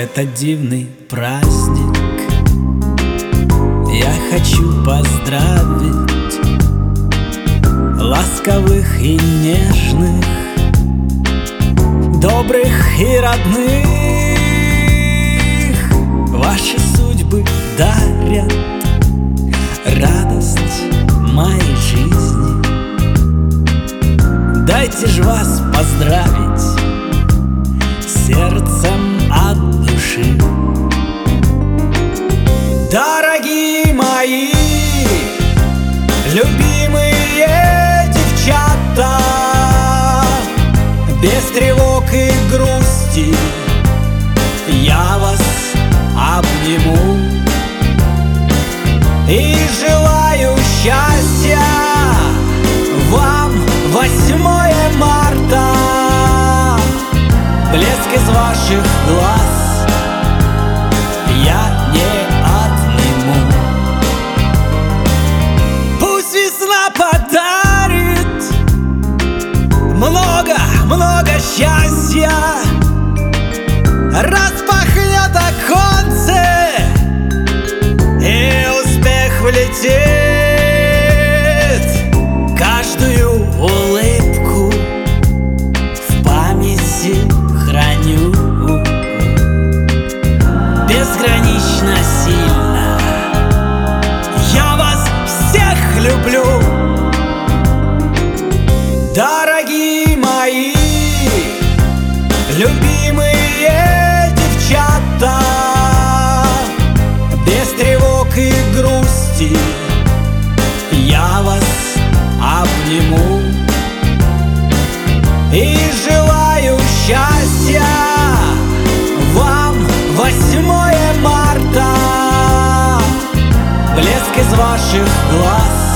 этот дивный праздник я хочу поздравить ласковых и нежных, добрых и родных. Ваши судьбы дарят радость моей жизни. Дайте ж вас поздравить сердцем от души. Дорогие мои, любимые девчата, без тревог и грусти я вас обниму и желаю счастья вам 8 марта. Блеск из ваших глаз я не отниму. Пусть весна подарит много счастья, распахнет оконце и успех влетит. Каждую улыбку в памяти храню. Безгранично сильно я вас всех люблю. Дорогие мои, любимые девчата, без тревог и грусти я вас обниму и желаю счастья вам 8 марта. Блеск из ваших глаз